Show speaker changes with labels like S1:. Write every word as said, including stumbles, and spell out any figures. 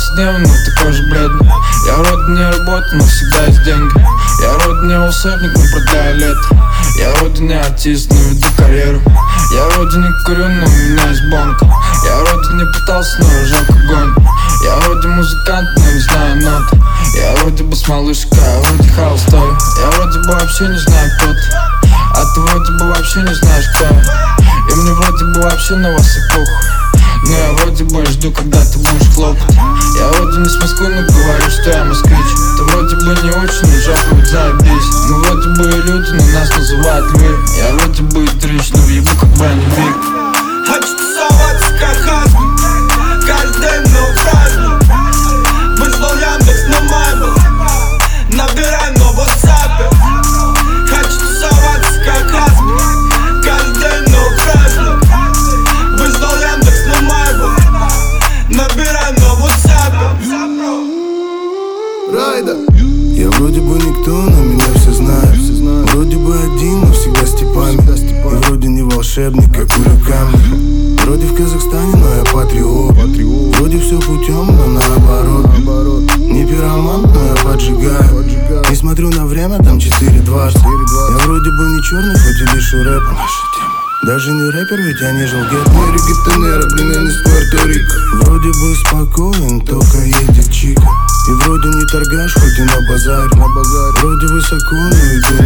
S1: повседневно, такой же бледный. Я вроде не работаю, но всегда есть деньги. Я вроде не волшебник, но продаю лето. Я вроде не артист, но веду карьеру. Я вроде не курю, но у меня есть бонка. Я вроде не пытался, но уже огонь. Я вроде музыкант, но не знаю нот. Я вроде бы с малышкой, а вроде хаус стою. Я вроде бы вообще не знаю кто ты, а ты вроде бы вообще не знаешь кто я. И мне вроде бы вообще на вас и похуй, но я вроде бы жду, когда ты будешь хлопать. Я вроде не с Москвы, но говорю, что я москвич. Ты вроде бы не очень, но жопу ведь заебись. Мы вроде бы и люди, но нас называют львы. Я вроде бы и дрищ, но въебу как Бенни Вик.
S2: Хочу тусоваться как Хазбин, каждый день новый праздник. Вызвал Яндекс на Майбл, набирай на WhatsApp. Хочу тусоваться как Хазбин, каждый день новый праздник. Вызвал Яндекс на Майбл, набирай на WhatsApp.
S3: Райда. Я вроде бы никто, но меня все знают. Вроде бы один, но всегда с типами. И вроде не волшебник, я курю камни. Вроде в Казахстане, но я патриот. Вроде все путем, но наоборот. Не пироман, но я поджигаю. Не смотрю на время, там четыре дважды. Я вроде бы не черный, хоть и дышу рэпом. Даже не рэпер, ведь я не желгет. Не регетонера, блин, я не с Пуэрто-Рико. Вроде бы спокоен, только едет чика. И вроде не торгаш, хоть и на базаре. Вроде высоко, но иду